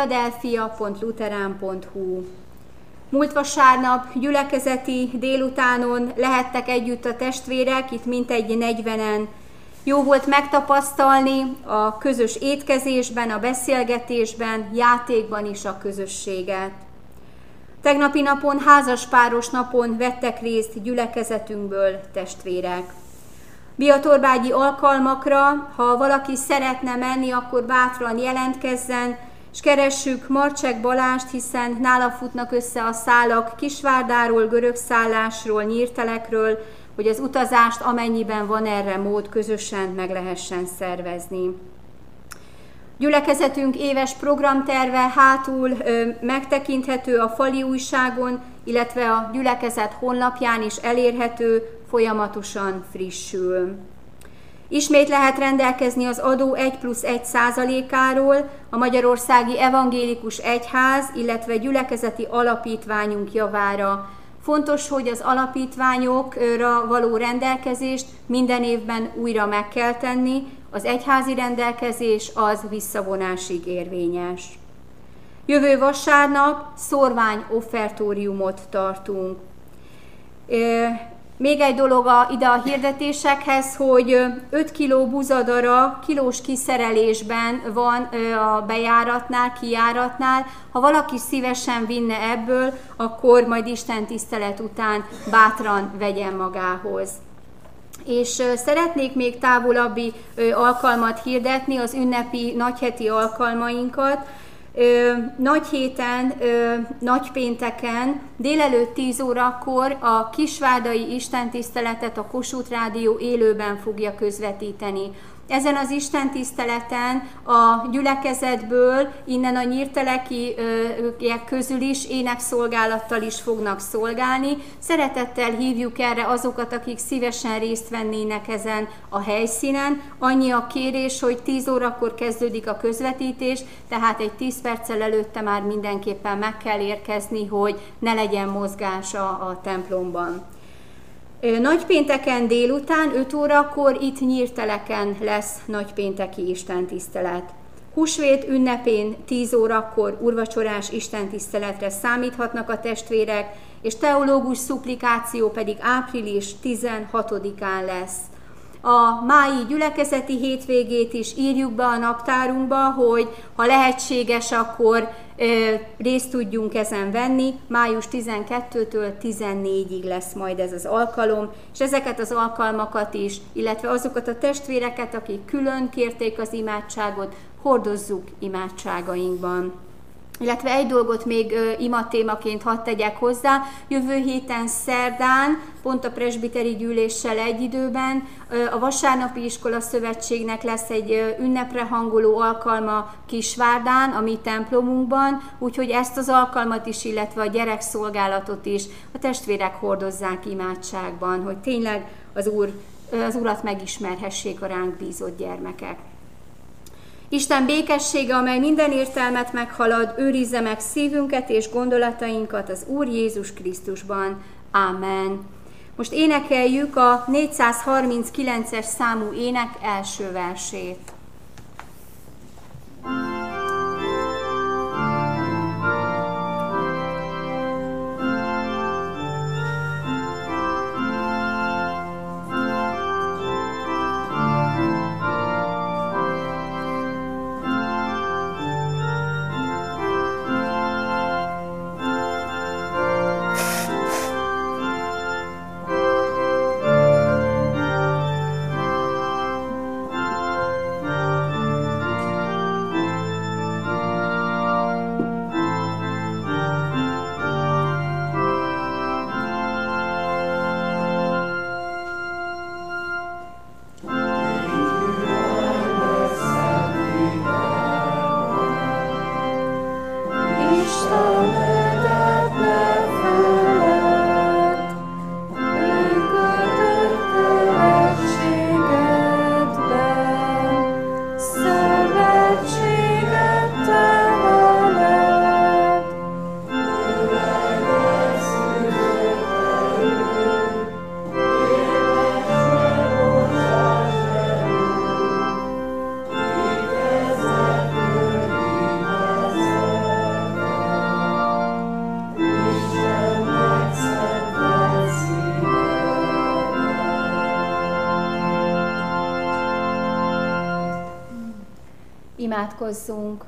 philadelphia.lutheran.hu. Múlt vasárnap gyülekezeti délutánon lehettek együtt a testvérek, itt mintegy 40-en. Jó volt megtapasztalni a közös étkezésben, a beszélgetésben, játékban is a közösséget. Tegnapi napon, házaspáros napon vettek részt gyülekezetünkből testvérek. Biatorbágyi alkalmakra, ha valaki szeretne menni, akkor bátran jelentkezzen, és keressük Marcsek Balást, hiszen nála futnak össze a szálak Kisvárdáról, Görögszállásról, Nyírtelekről, hogy az utazást, amennyiben van erre mód, közösen meg lehessen szervezni. Gyülekezetünk éves programterve hátul megtekinthető a fali újságon, illetve a gyülekezet honlapján is elérhető, folyamatosan frissül. Ismét lehet rendelkezni az adó 1+1%-áról a Magyarországi Evangélikus Egyház, illetve gyülekezeti alapítványunk javára. Fontos, hogy az alapítványokra való rendelkezést minden évben újra meg kell tenni, az egyházi rendelkezés az visszavonásig érvényes. Jövő vasárnap szorvány offertóriumot tartunk. Még egy dolog ide a hirdetésekhez, hogy 5 kg buzadara kilós kiszerelésben van a bejáratnál, kijáratnál. Ha valaki szívesen vinne ebből, akkor majd Isten tisztelet után bátran vegyen magához. És szeretnék még távolabbi alkalmat hirdetni, az ünnepi nagyheti alkalmainkat. Nagy héten, nagypénteken, délelőtt 10 órakor a kisvárdai istentiszteletet a Kossuth Rádió élőben fogja közvetíteni. Ezen az istentiszteleten a gyülekezetből, innen a nyírtelekiek közül is énekszolgálattal is fognak szolgálni. Szeretettel hívjuk erre azokat, akik szívesen részt vennének ezen a helyszínen. Annyi a kérés, hogy 10 órakor kezdődik a közvetítés, tehát egy 10 perccel előtte már mindenképpen meg kell érkezni, hogy ne legyen mozgás a templomban. Nagypénteken délután 5 órakor itt Nyírteleken lesz nagypénteki istentisztelet. Húsvét ünnepén 10 órakor urvacsorás istentiszteletre számíthatnak a testvérek, és teológus szupplikáció pedig április 16-án lesz. A mái gyülekezeti hétvégét is írjuk be a naptárunkba, hogy ha lehetséges, akkor részt tudjunk ezen venni. Május 12-től 14-ig lesz majd ez az alkalom, és ezeket az alkalmakat is, illetve azokat a testvéreket, akik külön kérték az imádságot, hordozzuk imádságainkban. Illetve egy dolgot még imatémaként hadd tegyek hozzá, jövő héten szerdán, pont a presbiteri gyűléssel egy időben, a Vasárnapi Iskola Szövetségnek lesz egy ünnepre hangoló alkalma Kisvárdán, a mi templomunkban, úgyhogy ezt az alkalmat is, illetve a gyerekszolgálatot is a testvérek hordozzák imádságban, hogy tényleg az Urat megismerhessék a ránk bízott gyermekek. Isten békessége, amely minden értelmet meghalad, őrizze meg szívünket és gondolatainkat az Úr Jézus Krisztusban. Ámen. Most énekeljük a 439-es számú ének első versét. Imádkozzunk!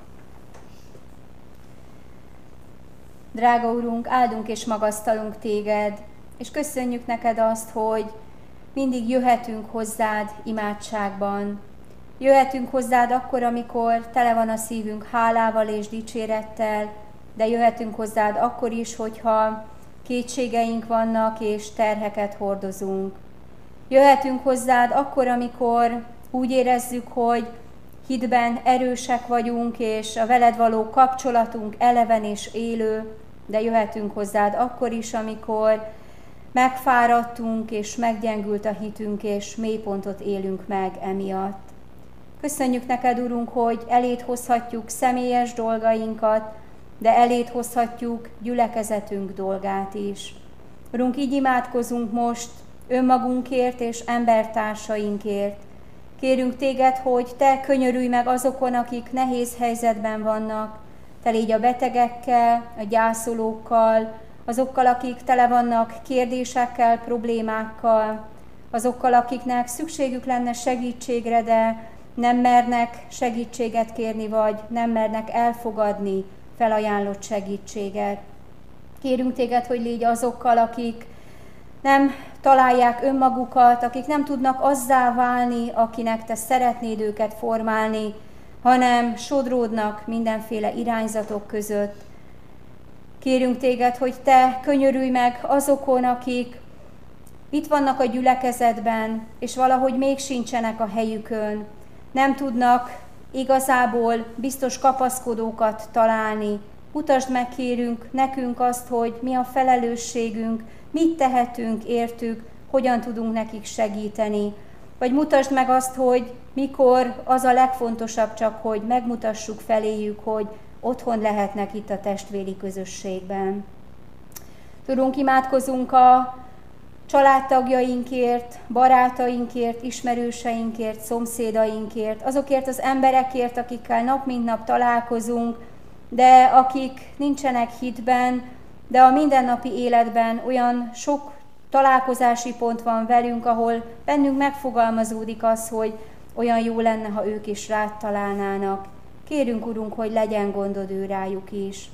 Drága Urunk, áldunk és magasztalunk Téged, és köszönjük neked azt, hogy mindig jöhetünk hozzád imádságban. Jöhetünk hozzád akkor, amikor tele van a szívünk hálával és dicsérettel, de jöhetünk hozzád akkor is, hogyha kétségeink vannak és terheket hordozunk. Jöhetünk hozzád akkor, amikor úgy érezzük, hogy hitben erősek vagyunk, és a veled való kapcsolatunk eleven és élő, de jöhetünk hozzád akkor is, amikor megfáradtunk, és meggyengült a hitünk, és mélypontot élünk meg emiatt. Köszönjük neked, Urunk, hogy eléd hozhatjuk személyes dolgainkat, de eléd hozhatjuk gyülekezetünk dolgát is. Urunk, így imádkozunk most önmagunkért és embertársainkért. Kérünk téged, hogy te könyörülj meg azokon, akik nehéz helyzetben vannak. Te légy a betegekkel, a gyászolókkal, azokkal, akik tele vannak kérdésekkel, problémákkal, azokkal, akiknek szükségük lenne segítségre, de nem mernek segítséget kérni, vagy nem mernek elfogadni felajánlott segítséget. Kérünk téged, hogy légy azokkal, akik nem találják önmagukat, akik nem tudnak azzá válni, akinek te szeretnéd őket formálni, hanem sodródnak mindenféle irányzatok között. Kérünk téged, hogy te könyörülj meg azokon, akik itt vannak a gyülekezetben, és valahogy még sincsenek a helyükön. Nem tudnak igazából biztos kapaszkodókat találni. Mutasd meg, kérünk, nekünk azt, hogy mi a felelősségünk, mit tehetünk értük, hogyan tudunk nekik segíteni. Vagy mutasd meg azt, hogy mikor az a legfontosabb csak, hogy megmutassuk feléjük, hogy otthon lehetnek itt a testvéri közösségben. Tudunk, imádkozunk a családtagjainkért, barátainkért, ismerőseinkért, szomszédainkért, azokért az emberekért, akikkel nap mint nap találkozunk, de akik nincsenek hitben, de a mindennapi életben olyan sok találkozási pont van velünk, ahol bennünk megfogalmazódik az, hogy olyan jó lenne, ha ők is rád találnának. Kérünk, Urunk, hogy legyen gondod ő rájuk is.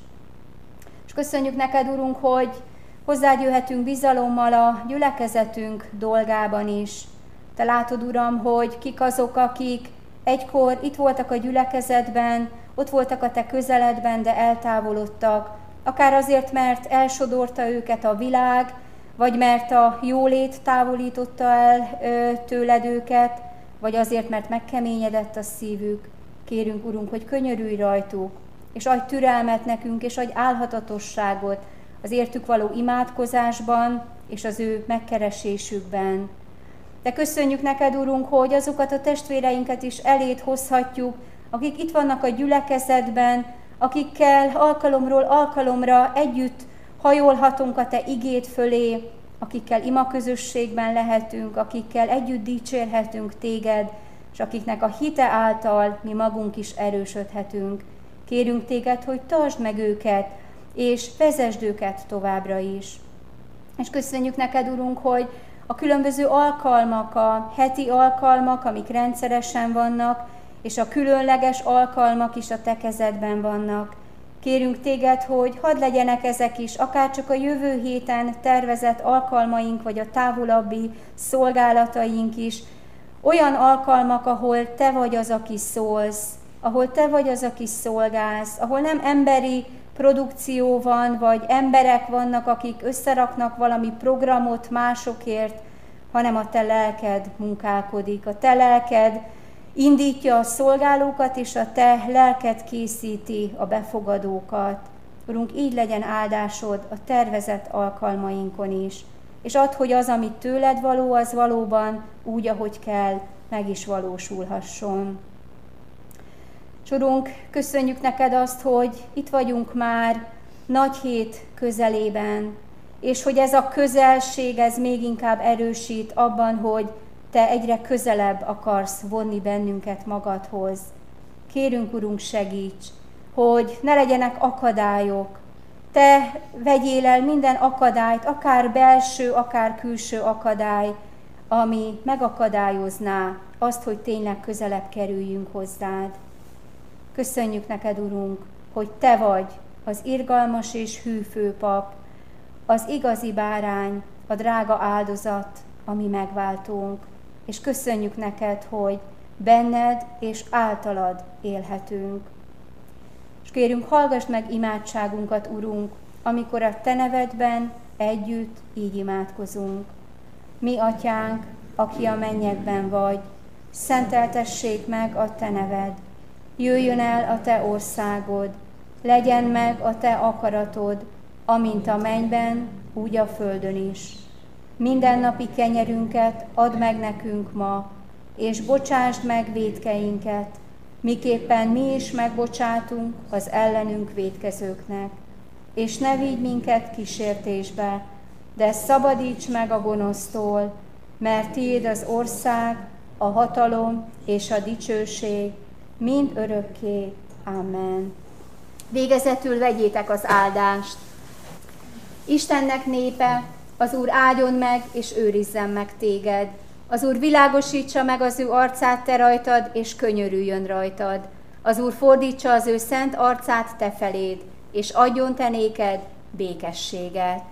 És köszönjük neked, Urunk, hogy hozzád jöhetünk bizalommal a gyülekezetünk dolgában is. Te látod, Uram, hogy kik azok, akik egykor itt voltak a gyülekezetben, ott voltak a te közeledben, de eltávolodtak. Akár azért, mert elsodorta őket a világ, vagy mert a jólét távolította el tőled őket, vagy azért, mert megkeményedett a szívük. Kérünk, Urunk, hogy könyörülj rajtuk, és adj türelmet nekünk, és adj álhatatosságot az értük való imádkozásban, és az ő megkeresésükben. De köszönjük neked, Urunk, hogy azokat a testvéreinket is eléd hozhatjuk, akik itt vannak a gyülekezetben, akikkel alkalomról alkalomra együtt hajolhatunk a te igéd fölé, akikkel imaközösségben lehetünk, akikkel együtt dicsérhetünk téged, és akiknek a hite által mi magunk is erősödhetünk. Kérünk téged, hogy tartsd meg őket, és vezesd őket továbbra is. És köszönjük neked, Urunk, hogy a különböző alkalmak, a heti alkalmak, amik rendszeresen vannak, és a különleges alkalmak is a te kezedben vannak. Kérünk téged, hogy hadd legyenek ezek is, akár csak a jövő héten tervezett alkalmaink, vagy a távolabbi szolgálataink is, olyan alkalmak, ahol te vagy az, aki szólsz, ahol te vagy az, aki szolgálsz, ahol nem emberi produkció van, vagy emberek vannak, akik összeraknak valami programot másokért, hanem a te lelked munkálkodik, a te lelked indítja a szolgálókat, és a te lelked készíti a befogadókat. Urunk, így legyen áldásod a tervezett alkalmainkon is, és add, hogy az, amit tőled való, az valóban úgy, ahogy kell, meg is valósulhasson. És Urunk, köszönjük neked azt, hogy itt vagyunk már nagy hét közelében, és hogy ez a közelség, ez még inkább erősít abban, hogy te egyre közelebb akarsz vonni bennünket magadhoz. Kérünk, Urunk, segíts, hogy ne legyenek akadályok. Te vegyél el minden akadályt, akár belső, akár külső akadály, ami megakadályozná azt, hogy tényleg közelebb kerüljünk hozzád. Köszönjük neked, Urunk, hogy te vagy az irgalmas és hű főpap, az igazi bárány, a drága áldozat, ami megváltunk. És köszönjük neked, hogy benned és általad élhetünk. És kérünk, hallgass meg imádságunkat, Urunk, amikor a te nevedben együtt így imádkozunk. Mi, Atyánk, aki a mennyekben vagy, szenteltessék meg a te neved. Jöjjön el a te országod, legyen meg a te akaratod, amint a mennyben, úgy a földön is. Mindennapi kenyerünket add meg nekünk ma, és bocsásd meg vétkeinket, miképpen mi is megbocsátunk az ellenünk vétkezőknek. És ne vigy minket kísértésbe, de szabadíts meg a gonosztól, mert tiéd az ország, a hatalom és a dicsőség, mind örökké. Amen. Végezetül vegyétek az áldást. Istennek népe, az Úr áldjon meg és őrizzen meg téged. Az Úr világosítsa meg az ő arcát te rajtad, és könyörüljön rajtad. Az Úr fordítsa az ő szent arcát te feléd, és adjon te néked békességet.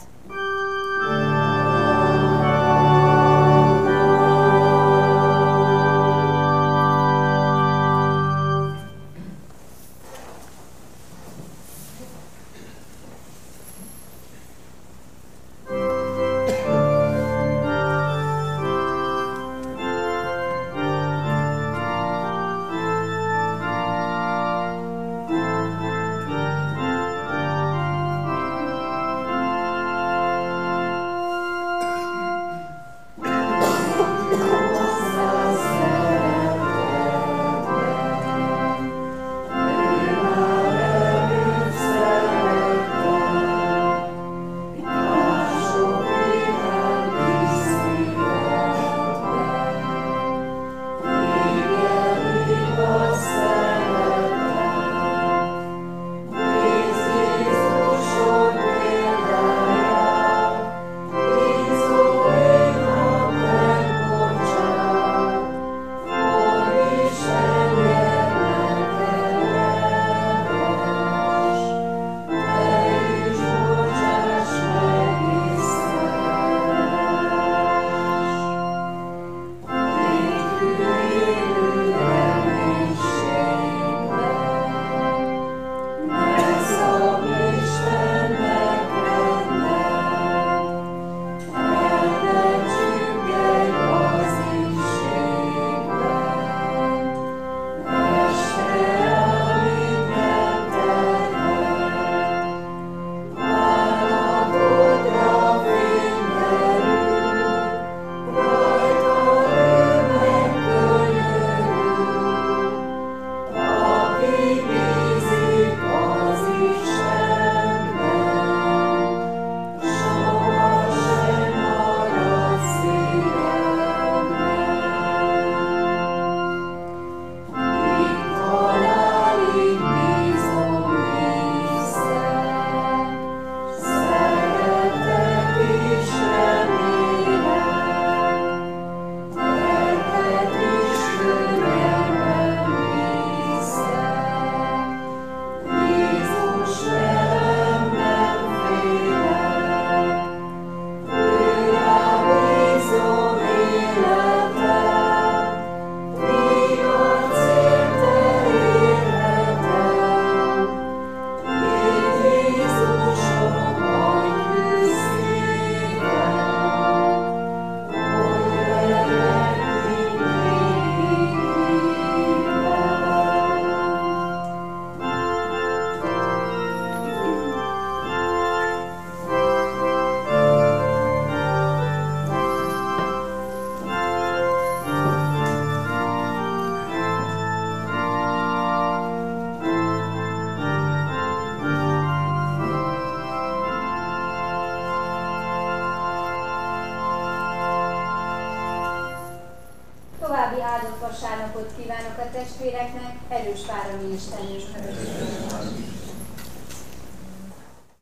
vasárnapot kívánok a testvéreknek, erős vár a mi Istenünk.